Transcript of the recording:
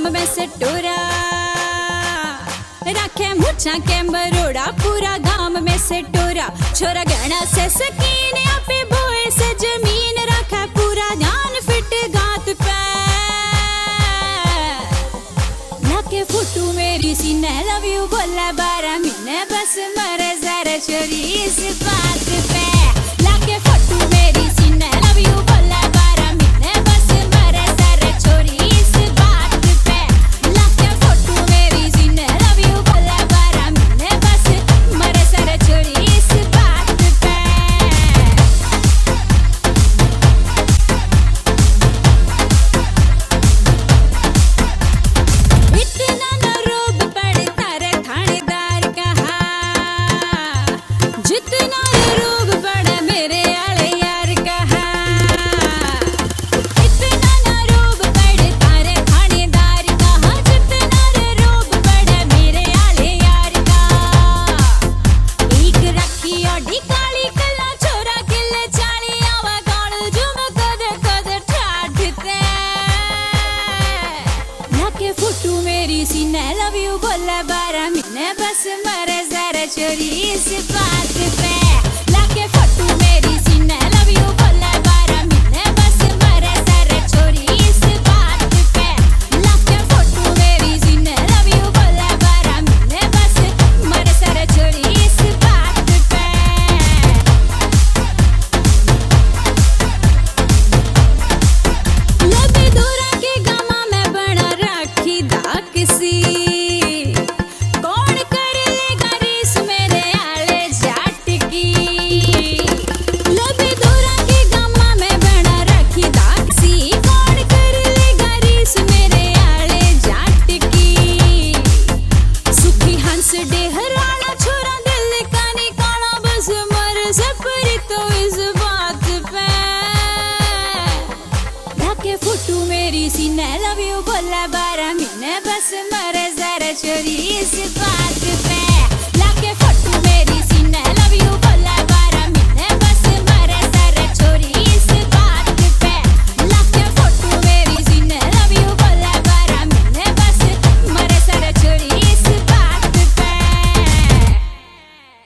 में से टोरा रखे मुछा के बरोड़ा पूरा गांव में से टोरा छोरा गहना से सकीन आपे बोए से जमीन रखा पूरा ध्यान फिट गात पे लाके फोटू मेरी सी ने लव यू बोला 12 महीने बस मरे जरा छोरी इस बात पे लाके फोटू मेरी सी ने लव यू बोला 12 महीने बस मरे जरा छोरी इस बात पे लाके फोटू मेरी सी ने लव यू बोला 12 महीने बस मरे जरा छोरी इस बात पे इतना न रोब पड़ता रे थानेदार कहा जितना रोब पड़ा मेरे आले यार कहा इतना न रोब पड़ता रे थानेदार कहा जितना रोब पड़ा मेरे आले यार का एक रखी ओडी काली कला छोरा किले चाली आवा गाल जुम कद ठाठते लाके फोटू मेरी सी ने लव यू बोला 12 महीने बस मरे जरा छोरी इस बात पे लाके फोटू मेरी सी ने लव यू बोला 12 महीने बस मरे जरा छोरी इस बात पे लाके फोटू मेरी सी ने लव यू बोला 12 महीने बस मरे जरा छोरी इस बात पे लबे दूरा के गामा में बना राखी दा किसी कौन कर लेगा रीस मेरे आले जाट की लबे दूरा के गामा में बना राखी दा किसी कौन कर लेगा रीस मेरे आले जाट की सुखी हंस डेहराना छोरा दिल का निकाला बस मर सपरी तो इस बात पे लाके फोटू मेरी सी ने लव यू बोला 12 महीने बस मरे जरा छोरी इस बात पे